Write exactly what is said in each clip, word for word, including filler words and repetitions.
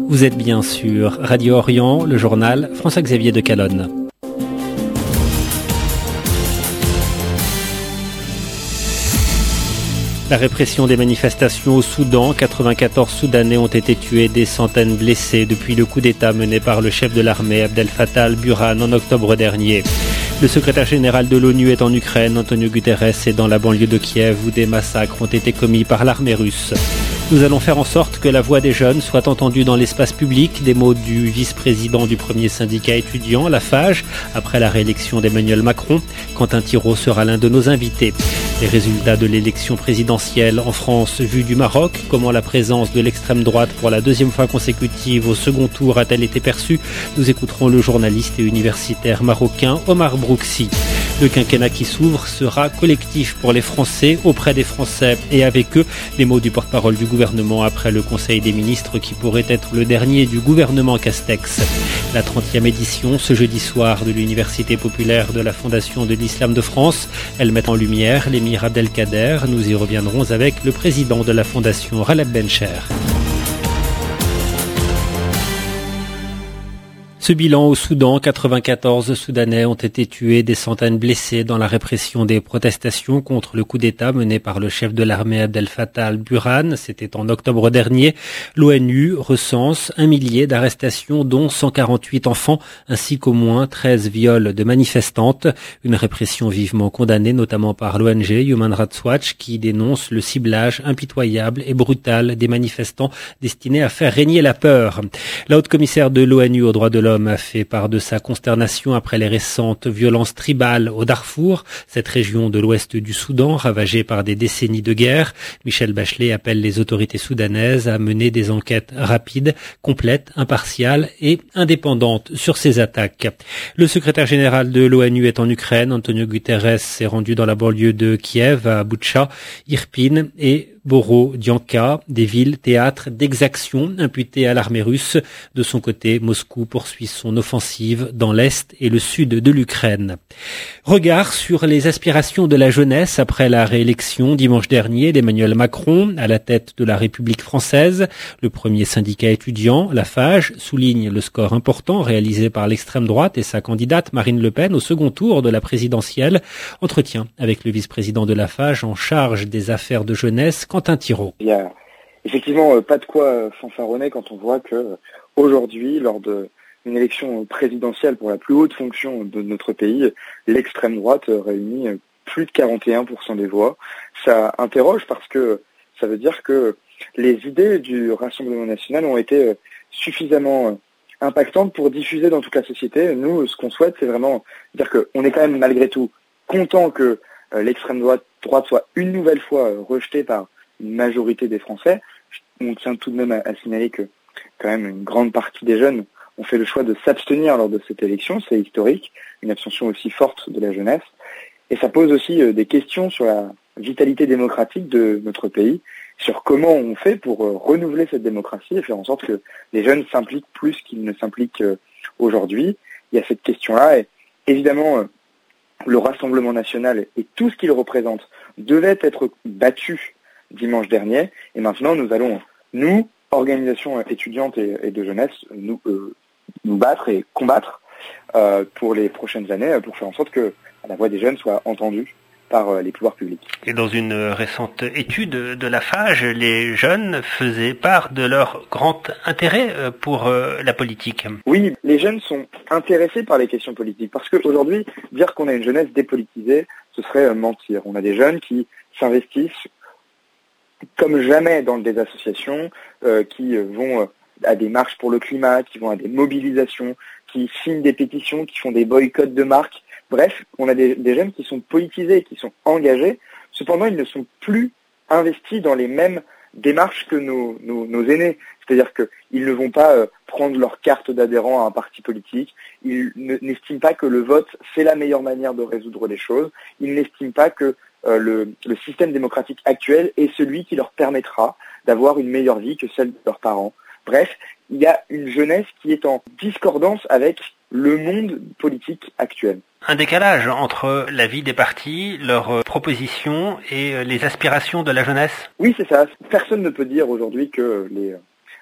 Vous êtes bien sur Radio Orient, le journal François-Xavier de Calonne. La répression des manifestations au Soudan, quatre-vingt-quatorze Soudanais ont été tués, des centaines blessés depuis le coup d'État mené par le chef de l'armée Abdel Fattah al-Burhan en octobre dernier. Le secrétaire général de l'ONU est en Ukraine, Antonio Guterres, est dans la banlieue de Kiev où des massacres ont été commis par l'armée russe. Nous allons faire en sorte que la voix des jeunes soit entendue dans l'espace public, des mots du vice-président du premier syndicat étudiant, la FAGE, après la réélection d'Emmanuel Macron. Quentin Thiraud sera l'un de nos invités. Les résultats de l'élection présidentielle en France vus du Maroc, comment la présence de l'extrême droite pour la deuxième fois consécutive au second tour a-t-elle été perçue? Nous écouterons le journaliste et universitaire marocain Omar Brouxi. Le quinquennat qui s'ouvre sera collectif pour les Français, auprès des Français et avec eux. Les mots du porte-parole du gouvernement après le Conseil des ministres qui pourrait être le dernier du gouvernement Castex. La trentième édition ce jeudi soir de l'Université populaire de la Fondation de l'Islam de France. Elle met en lumière l'émir Abdelkader. Nous y reviendrons avec le président de la Fondation, Raleb Bencher. Ce bilan au Soudan, quatre-vingt-quatorze Soudanais ont été tués, des centaines blessés dans la répression des protestations contre le coup d'État mené par le chef de l'armée Abdel Fattah al-Burhan. C'était en octobre dernier. L'ONU recense un millier d'arrestations, dont cent quarante-huit enfants, ainsi qu'au moins treize viols de manifestantes. Une répression vivement condamnée, notamment par l'O N G Human Rights Watch, qui dénonce le ciblage impitoyable et brutal des manifestants destinés à faire régner la peur. La haute commissaire de l'ONU aux droits de l'homme a fait part de sa consternation après les récentes violences tribales au Darfour, cette région de l'ouest du Soudan ravagée par des décennies de guerre. Michelle Bachelet appelle les autorités soudanaises à mener des enquêtes rapides, complètes, impartiales et indépendantes sur ces attaques. Le secrétaire général de l'ONU est en Ukraine. Antonio Guterres s'est rendu dans la banlieue de Kiev, à Boutcha, Irpin et Borodianka, des villes théâtres d'exactions imputées à l'armée russe. De son côté, Moscou poursuit son offensive dans l'est et le sud de l'Ukraine. Regard sur les aspirations de la jeunesse après la réélection dimanche dernier d'Emmanuel Macron à la tête de la République française. Le premier syndicat étudiant, la FAGE, souligne le score important réalisé par l'extrême droite et sa candidate Marine Le Pen au second tour de la présidentielle. Entretien avec le vice-président de la FAGE en charge des affaires de jeunesse, Quentin Thiraud. Il y a effectivement pas de quoi fanfaronner quand on voit que aujourd'hui, lors d'une élection présidentielle pour la plus haute fonction de notre pays, l'extrême droite réunit plus de quarante et un pour cent des voix. Ça interroge parce que ça veut dire que les idées du Rassemblement national ont été suffisamment impactantes pour diffuser dans toute la société. Nous, ce qu'on souhaite, c'est vraiment dire qu'on est quand même malgré tout content que l'extrême droite, droite soit une nouvelle fois rejetée par une majorité des Français. On tient tout de même à, à signaler que quand même une grande partie des jeunes ont fait le choix de s'abstenir lors de cette élection. C'est historique, une abstention aussi forte de la jeunesse. Et ça pose aussi euh, des questions sur la vitalité démocratique de notre pays, sur comment on fait pour euh, renouveler cette démocratie et faire en sorte que les jeunes s'impliquent plus qu'ils ne s'impliquent euh, aujourd'hui. Il y a cette question-là et évidemment euh, le Rassemblement national et tout ce qu'il représente devait être battu dimanche dernier, et maintenant nous allons, nous, organisations étudiantes et, et de jeunesse, nous, euh, nous battre et combattre euh, pour les prochaines années, pour faire en sorte que la voix des jeunes soit entendue par euh, les pouvoirs publics. Et dans une récente étude de la FAGE, les jeunes faisaient part de leur grand intérêt pour euh, la politique. Oui, les jeunes sont intéressés par les questions politiques, parce qu'aujourd'hui, dire qu'on a une jeunesse dépolitisée, ce serait euh, mentir. On a des jeunes qui s'investissent comme jamais dans des associations, euh, qui vont euh, à des marches pour le climat, qui vont à des mobilisations, qui signent des pétitions, qui font des boycotts de marques. Bref, on a des, des jeunes qui sont politisés, qui sont engagés. Cependant, ils ne sont plus investis dans les mêmes démarches que nos, nos, nos aînés. C'est-à-dire qu'ils ne vont pas euh, prendre leur carte d'adhérent à un parti politique. Ils n'estiment pas que le vote, c'est la meilleure manière de résoudre les choses. Ils n'estiment pas que euh, le, le système démocratique actuel est celui qui leur permettra d'avoir une meilleure vie que celle de leurs parents. Bref, il y a une jeunesse qui est en discordance avec le monde politique actuel. Un décalage entre la vie des partis, leurs propositions et les aspirations de la jeunesse ? Oui, c'est ça. Personne ne peut dire aujourd'hui que les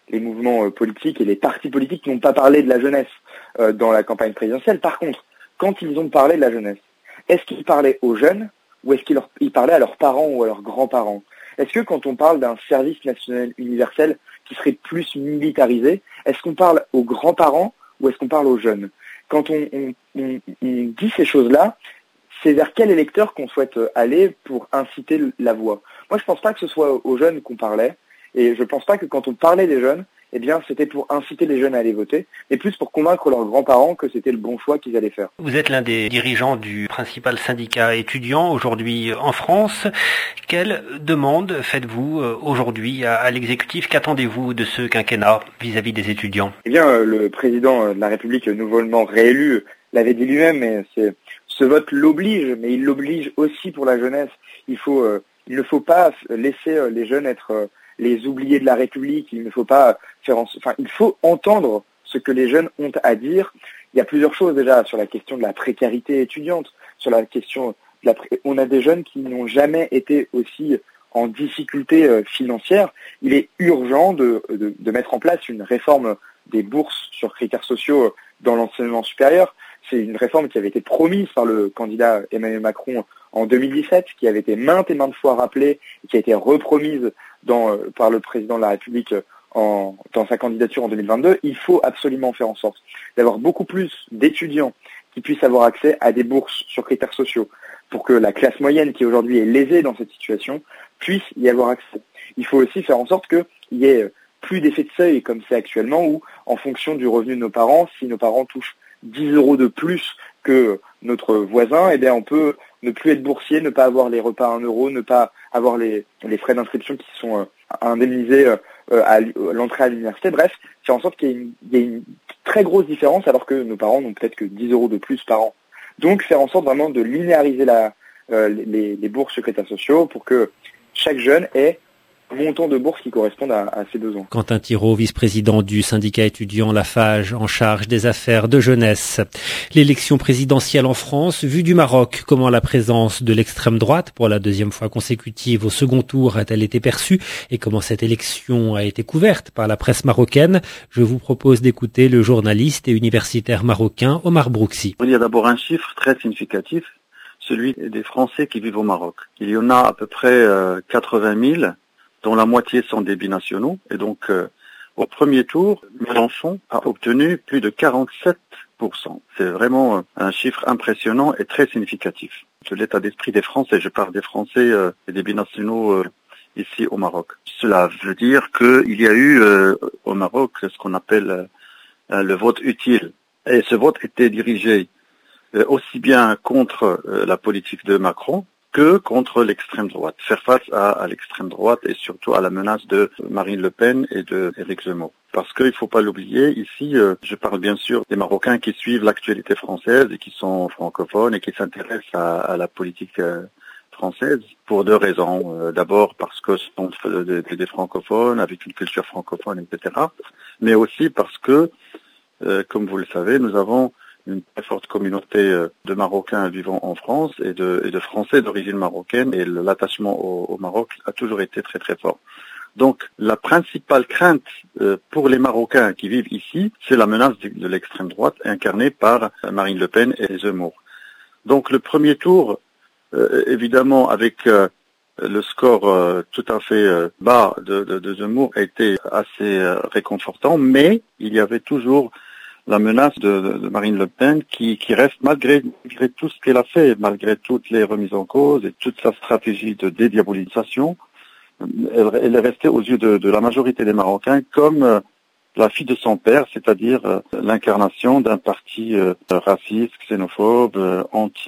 les mouvements politiques et les partis politiques n'ont pas parlé de la jeunesse euh, dans la campagne présidentielle. Par contre, quand ils ont parlé de la jeunesse, est-ce qu'ils parlaient aux jeunes ou est-ce qu'ils leur, ils parlaient à leurs parents ou à leurs grands-parents? Est-ce que quand on parle d'un service national universel qui serait plus militarisé, est-ce qu'on parle aux grands-parents ou est-ce qu'on parle aux jeunes? Quand on, on, on, on dit ces choses-là, c'est vers quel électeur qu'on souhaite aller pour inciter la voix? Moi, je pense pas que ce soit aux jeunes qu'on parlait, et je pense pas que quand on parlait des jeunes, eh bien, c'était pour inciter les jeunes à aller voter, mais plus pour convaincre leurs grands-parents que c'était le bon choix qu'ils allaient faire. Vous êtes l'un des dirigeants du principal syndicat étudiant aujourd'hui en France. Quelle demande faites-vous aujourd'hui à l'exécutif? Qu'attendez-vous de ce quinquennat vis-à-vis des étudiants? Eh bien, le président de la République nouvellement réélu l'avait dit lui-même, mais c'est, ce vote l'oblige, mais il l'oblige aussi pour la jeunesse. Il faut, euh, il ne faut pas laisser les jeunes être euh, les oubliés de la République. Il ne faut pas faire, en, enfin, il faut entendre ce que les jeunes ont à dire. Il y a plusieurs choses déjà sur la question de la précarité étudiante, sur la question de la, on a des jeunes qui n'ont jamais été aussi en difficulté euh, financière. Il est urgent de, de, de mettre en place une réforme des bourses sur critères sociaux dans l'enseignement supérieur. C'est une réforme qui avait été promise par le candidat Emmanuel Macron en deux mille dix-sept, qui avait été maintes et maintes fois rappelée, et qui a été repromise dans, par le président de la République en, dans sa candidature en deux mille vingt-deux. Il faut absolument faire en sorte d'avoir beaucoup plus d'étudiants qui puissent avoir accès à des bourses sur critères sociaux pour que la classe moyenne, qui aujourd'hui est lésée dans cette situation, puisse y avoir accès. Il faut aussi faire en sorte qu'il y ait plus d'effet de seuil comme c'est actuellement, où en fonction du revenu de nos parents, si nos parents touchent dix euros de plus que notre voisin, eh bien on peut ne plus être boursier, ne pas avoir les repas à un euro, ne pas avoir les, les frais d'inscription qui sont euh, indemnisés euh, à l'entrée à l'université. Bref, faire en sorte qu'il y ait, une, il y ait une très grosse différence alors que nos parents n'ont peut-être que dix euros de plus par an. Donc faire en sorte vraiment de linéariser la, euh, les, les bourses sur critères sociaux pour que chaque jeune ait montant de bourse qui correspondent à, à ses besoins. Quentin Thiraud, vice-président du syndicat étudiant Lafarge en charge des affaires de jeunesse. L'élection présidentielle en France, vue du Maroc, comment la présence de l'extrême droite pour la deuxième fois consécutive au second tour a-t-elle été perçue et comment cette élection a été couverte par la presse marocaine? Je vous propose d'écouter le journaliste et universitaire marocain Omar Brouxi. Il y a d'abord un chiffre très significatif, celui des Français qui vivent au Maroc. Il y en a à peu près euh, quatre-vingt mille, dont la moitié sont des binationaux. Et donc, euh, au premier tour, Mélenchon a obtenu plus de quarante-sept pour cent. C'est vraiment un chiffre impressionnant et très significatif. De l'état d'esprit des Français, je parle des Français euh, et des binationaux euh, ici au Maroc. Cela veut dire qu'il y a eu euh, au Maroc ce qu'on appelle euh, le vote utile. Et ce vote était dirigé euh, aussi bien contre euh, la politique de Macron que contre l'extrême droite, faire face à, à l'extrême droite et surtout à la menace de Marine Le Pen et de Éric Zemmour. Parce qu'il ne faut pas l'oublier, ici, euh, je parle bien sûr des Marocains qui suivent l'actualité française et qui sont francophones et qui s'intéressent à, à la politique euh, française pour deux raisons. Euh, d'abord parce que ce sont des, des francophones avec une culture francophone, et cetera. Mais aussi parce que, euh, comme vous le savez, nous avons une très forte communauté de Marocains vivant en France et de, et de Français d'origine marocaine, et l'attachement au, au Maroc a toujours été très très fort. Donc la principale crainte euh, pour les Marocains qui vivent ici, c'est la menace de, de l'extrême droite incarnée par Marine Le Pen et Zemmour. Donc le premier tour, euh, évidemment avec euh, le score euh, tout à fait euh, bas de, de, de Zemmour, a été assez euh, réconfortant, mais il y avait toujours la menace de, de, de Marine Le Pen qui, qui reste malgré, malgré tout ce qu'elle a fait, malgré toutes les remises en cause et toute sa stratégie de dédiabolisation, elle, elle est restée aux yeux de, de la majorité des Marocains comme euh, la fille de son père, c'est-à-dire euh, l'incarnation d'un parti euh, raciste, xénophobe, euh,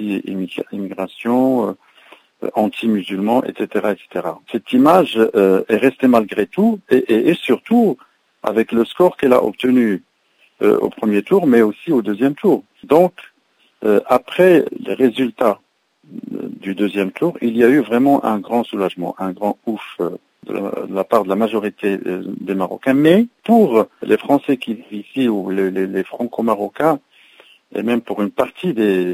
anti-immigration, euh, anti-musulman, et cetera, et cetera. Cette image euh, est restée malgré tout et, et, et surtout avec le score qu'elle a obtenu Euh, au premier tour, mais aussi au deuxième tour. Donc, euh, après les résultats euh, du deuxième tour, il y a eu vraiment un grand soulagement, un grand ouf euh, de, la, de la part de la majorité euh, des Marocains. Mais pour les Français qui vivent ici, ou les, les, les Franco-Marocains, et même pour une partie des,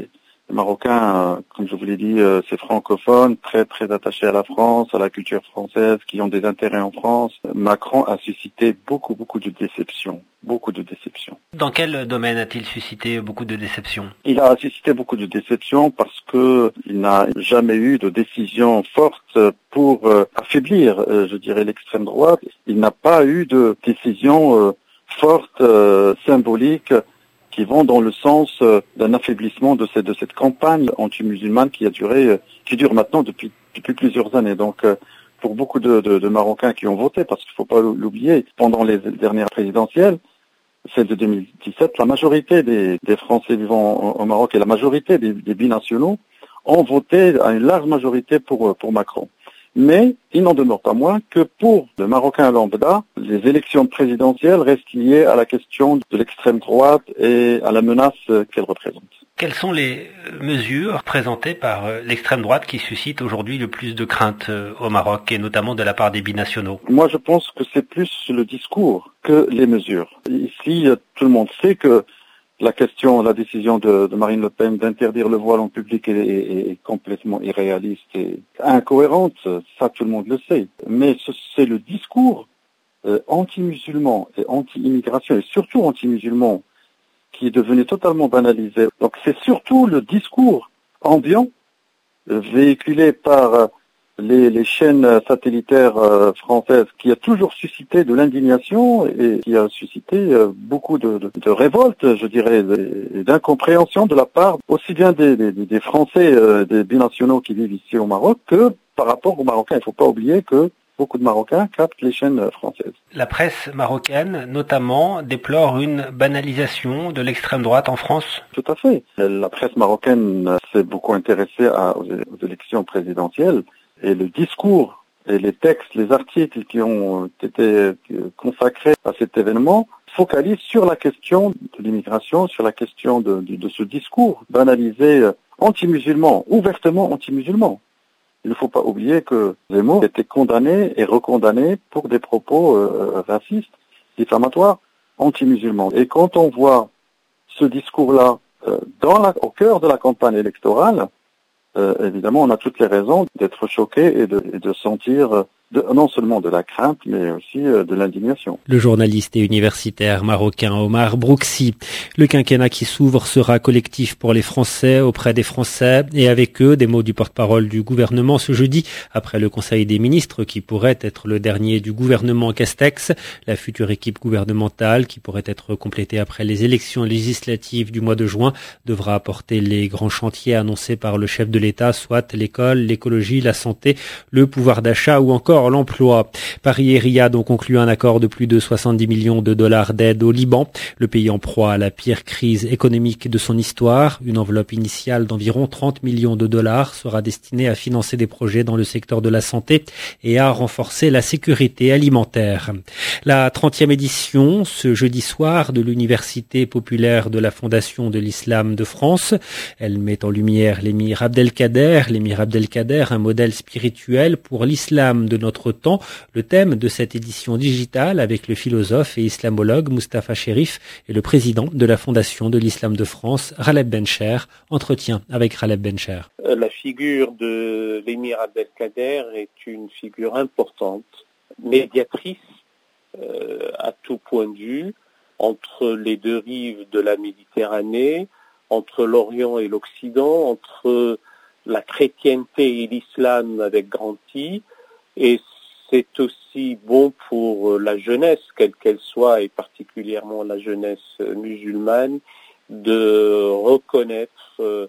Les Marocains, comme je vous l'ai dit, c'est francophone, très très attachés à la France, à la culture française, qui ont des intérêts en France. Macron a suscité beaucoup beaucoup de déceptions, beaucoup de déceptions. Dans quel domaine a-t-il suscité beaucoup de déceptions? Il a suscité beaucoup de déceptions parce que il n'a jamais eu de décision forte pour euh, affaiblir, euh, je dirais, l'extrême droite. Il n'a pas eu de décision euh, forte, euh, symbolique, qui vont dans le sens euh, d'un affaiblissement de cette, de cette campagne anti-musulmane qui a duré, euh, qui dure maintenant depuis, depuis plusieurs années. Donc, euh, pour beaucoup de, de, de Marocains qui ont voté, parce qu'il ne faut pas l'oublier, pendant les dernières présidentielles, celle de deux mille dix-sept, la majorité des, des Français vivant au, au Maroc et la majorité des, des binationaux ont voté à une large majorité pour, pour Macron. Mais il n'en demeure pas moins que pour le Marocain lambda, les élections présidentielles restent liées à la question de l'extrême droite et à la menace qu'elle représente. Quelles sont les mesures présentées par l'extrême droite qui suscitent aujourd'hui le plus de crainte au Maroc et notamment de la part des binationaux? Moi, je pense que c'est plus le discours que les mesures. Ici, tout le monde sait que la question, la décision de, de Marine Le Pen d'interdire le voile en public est, est, est complètement irréaliste et incohérente, ça tout le monde le sait. Mais ce, c'est le discours euh, anti-musulman et anti-immigration et surtout anti-musulman qui est devenu totalement banalisé. Donc c'est surtout le discours ambiant euh, véhiculé par euh, les, les chaînes satellitaires euh, françaises qui a toujours suscité de l'indignation et qui a suscité euh, beaucoup de, de, de révolte, je dirais, et d'incompréhension de la part aussi bien des, des, des Français, euh, des binationaux qui vivent ici au Maroc, que par rapport aux Marocains. Il ne faut pas oublier que beaucoup de Marocains captent les chaînes françaises. La presse marocaine, notamment, déplore une banalisation de l'extrême droite en France. Tout à fait. La presse marocaine s'est beaucoup intéressée à, aux, aux élections présidentielles. Et le discours et les textes, les articles qui ont été consacrés à cet événement focalisent sur la question de l'immigration, sur la question de, de, de ce discours banalisé anti-musulman, ouvertement anti-musulman. Il ne faut pas oublier que Zemmour était condamné et recondamné pour des propos euh, racistes, diffamatoires, anti-musulmans. Et quand on voit ce discours-là euh, dans la, au cœur de la campagne électorale, Euh, évidemment, on a toutes les raisons d'être choqué et de, et de sentir de, non seulement de la crainte, mais aussi euh, de l'indignation. Le journaliste et universitaire marocain Omar Brouksi. Le quinquennat qui s'ouvre sera collectif pour les Français, auprès des Français, et avec eux, des mots du porte-parole du gouvernement ce jeudi, après le Conseil des ministres qui pourrait être le dernier du gouvernement Castex. La future équipe gouvernementale, qui pourrait être complétée après les élections législatives du mois de juin, devra apporter les grands chantiers annoncés par le chef de l'État, soit l'école, l'écologie, la santé, le pouvoir d'achat ou encore l'emploi. Paris et Riyad ont conclu un accord de plus de soixante-dix millions de dollars d'aide au Liban, le pays en proie à la pire crise économique de son histoire. Une enveloppe initiale d'environ trente millions de dollars sera destinée à financer des projets dans le secteur de la santé et à renforcer la sécurité alimentaire. La trentième édition, ce jeudi soir, de l'Université populaire de la Fondation de l'Islam de France. Elle met en lumière l'émir Abdelkader, l'émir Abdelkader, un modèle spirituel pour l'islam de notre temps. Le thème de cette édition digitale avec le philosophe et islamologue Mustapha Cherif et le président de la Fondation de l'Islam de France, Raleb Bencher. Entretien avec Raleb Bencher. La figure de l'émir Abdelkader est une figure importante, médiatrice euh, à tout point de vue, entre les deux rives de la Méditerranée, entre l'Orient et l'Occident, entre la chrétienté et l'islam avec grand I, et c'est aussi bon pour la jeunesse, quelle qu'elle soit, et particulièrement la jeunesse musulmane, de reconnaître euh,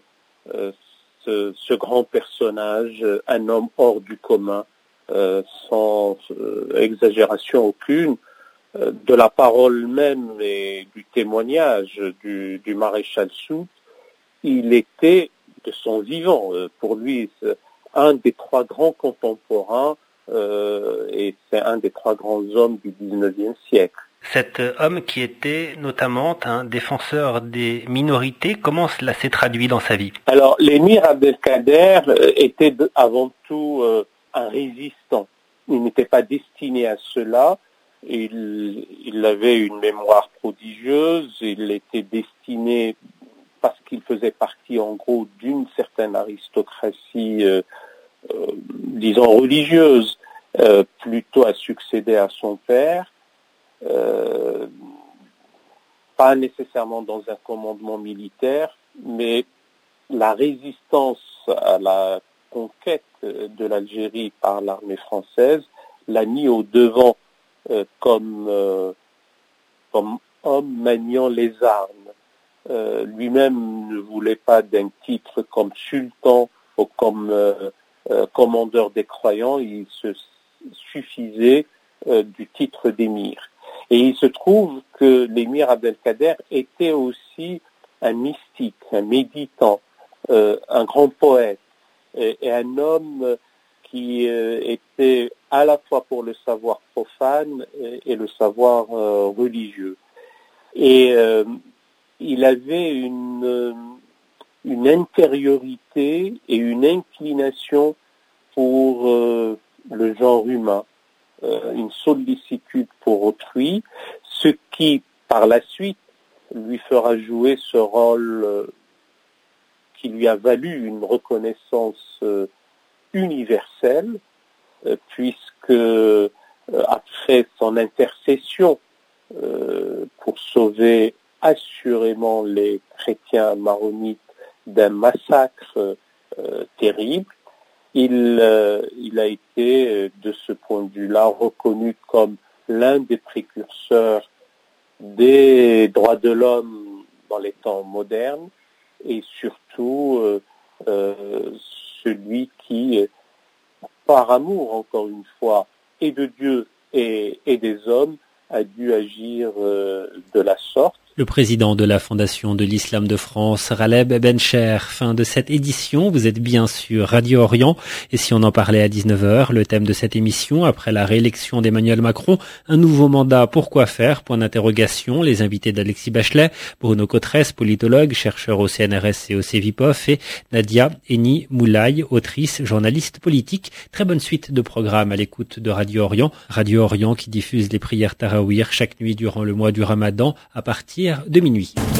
ce, ce grand personnage, un homme hors du commun, euh, sans euh, exagération aucune, euh, de la parole même et du témoignage du, du maréchal Soult. Il était de son vivant, euh, pour lui, un des trois grands contemporains euh, et c'est un des trois grands hommes du dix-neuvième siècle. Cet homme qui était notamment un défenseur des minorités, comment cela s'est traduit dans sa vie? Alors, l'émir Abdelkader était avant tout euh, un résistant. Il n'était pas destiné à cela. Il, il avait une mémoire prodigieuse. Il était destiné, parce qu'il faisait partie en gros d'une certaine aristocratie, euh, euh, disons religieuse, euh, plutôt à succéder à son père, euh, pas nécessairement dans un commandement militaire, mais la résistance à la conquête de l'Algérie par l'armée française l'a mis au devant euh, comme, euh, comme homme maniant les armes. Euh, lui-même ne voulait pas d'un titre comme sultan ou comme euh, euh, commandeur des croyants, il se suffisait euh, du titre d'émir. Et il se trouve que l'émir Abdelkader était aussi un mystique, un méditant, euh, un grand poète et, et un homme qui euh, était à la fois pour le savoir profane et, et le savoir euh, religieux. Et euh, il avait une, une intériorité et une inclination pour euh, le genre humain, euh, une sollicitude pour autrui, ce qui, par la suite, lui fera jouer ce rôle euh, qui lui a valu une reconnaissance euh, universelle, euh, puisque euh, après son intercession euh, pour sauver assurément les chrétiens maronites d'un massacre euh, terrible, il, euh, il a été, euh, de ce point de vue-là, reconnu comme l'un des précurseurs des droits de l'homme dans les temps modernes et surtout euh, euh, celui qui, par amour encore une fois, et de Dieu et, et des hommes, a dû agir euh, de la sorte. Le président de la Fondation de l'Islam de France, Raleb Bencher. Fin de cette édition. Vous êtes bien sur Radio Orient. Et si on en parlait à dix-neuf heures, le thème de cette émission, après la réélection d'Emmanuel Macron, un nouveau mandat, pourquoi faire? Point d'interrogation. Les invités d'Alexis Bachelet, Bruno Cotresse, politologue, chercheur au C N R S et au Cevipof, et Nadia Eni Moulaye, autrice, journaliste politique. Très bonne suite de programmes à l'écoute de Radio Orient. Radio Orient qui diffuse les prières Tarawih chaque nuit durant le mois du Ramadan à partir de minuit.